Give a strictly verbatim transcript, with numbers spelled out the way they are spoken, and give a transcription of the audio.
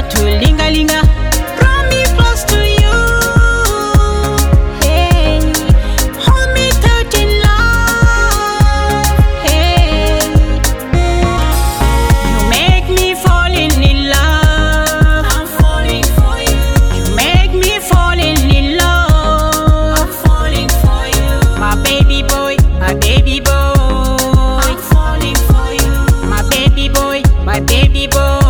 start to linga-linga. Draw me close to you. Hey, hold me tight in love. Hey, you make me falling in love. I'm falling for you. You make me falling in love. I'm falling for you. My baby boy, my baby boy. I'm falling for you. My baby boy, my baby boy.